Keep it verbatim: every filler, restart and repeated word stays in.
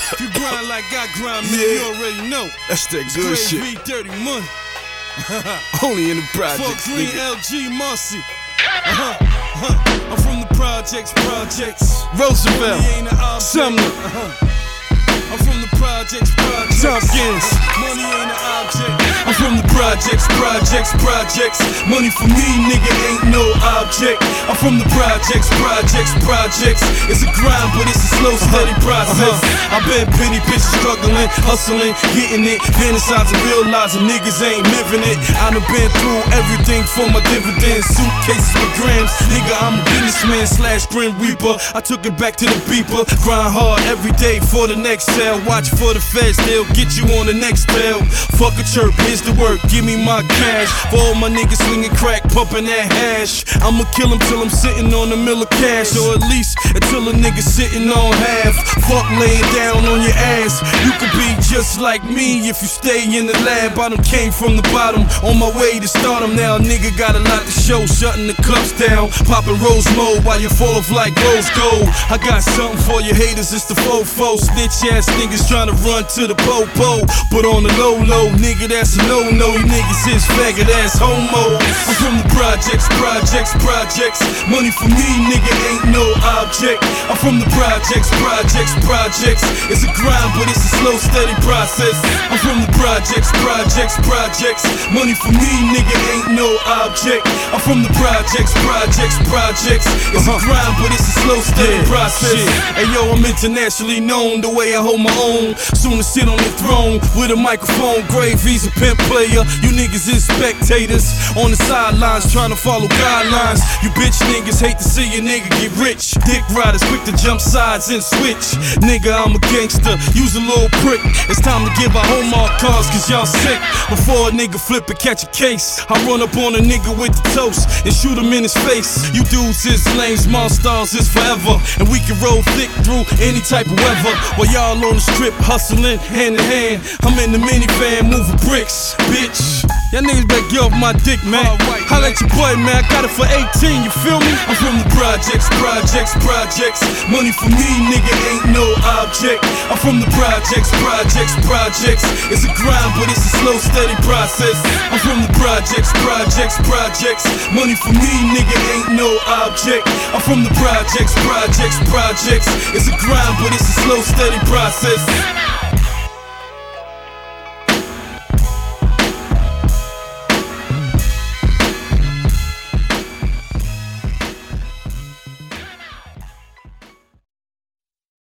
If you grind like I grind, man, Yeah. you already know. That's that good Straight shit. V, dirty money. Only in the Fuck projects, Green nigga. L G Marcy. Uh-huh, uh-huh. I'm from the projects, projects. Roosevelt, Money ain't an object. Sumner, Uh-huh. I'm from the projects, projects. Tompkins. Money ain't an object. I'm from the projects, projects, projects. Money for me, nigga, ain't no object. I'm from the projects, projects, projects. It's a grind, but it's a slow, steady process. Uh-huh. I've been penny bitches struggling, hustling, getting it, fantasizing, realizing niggas ain't living it. I done been through everything for my dividends, suitcases with grams. Nigga, I'm a businessman slash grim reaper. I took it back to the beeper. Grind hard every day for the next sale. Watch for the feds, they'll get you on the next tail. Fuck a chirp, here's the work, give me my cash. For all my niggas swinging crack, pumping that hash. I'ma kill him till I'm sitting on a mill of cash, or at least until a nigga sitting on half. Fuck laying down on your ass. You could be just like me if you stay in the lab. I done came from the bottom, on my way to stardom. Now a nigga got a lot to show, shutting the cups down, popping rose mode while you fall off like rose gold. I got something for your haters, it's the fofo. Snitch ass niggas tryna run to the po-po, but on the low-low, nigga, that's a no-no. You niggas is faggot ass homos. I'm from the projects, projects, projects. Money for me, nigga, ain't no object. I'm from the projects, projects, projects. It's a grind, but it's a slow, steady process. I'm from the projects, projects, projects. Money for me, nigga, ain't no object. I'm from the projects, projects, projects. It's a grind, but it's a slow, steady process. Hey yo, I'm internationally known the way I hold my own. Soon to sit on the throne with a microphone. Gravy's a pimp player. You niggas is spectators on the sidelines trying to follow guidelines. You bitch niggas hate to see a nigga get rich. Dick riders quick to jump sides and switch. Nigga, I'm a gangster, use a little prick. It's time to give out Hallmark cards cause y'all sick. Before a nigga flip and catch a case, I run up on a nigga with the toast and shoot him in his face. You dudes is lame, small stars is forever, and we can roll thick through any type of weather. While y'all on the strip hustling hand in hand, I'm in the minivan moving bricks, bitch. Y'all niggas better get off my dick, man. Holla at your boy, man, I got it for eighteen, you feel me? I'm from the projects, projects, projects. Money for me, nigga, ain't no object. I'm from the projects, projects, projects. It's a grind, but it's a slow, steady process. I'm from the projects, projects, projects. Money for me, nigga, ain't no object. I'm from the projects, projects, projects. It's a grind, but it's a slow, steady process.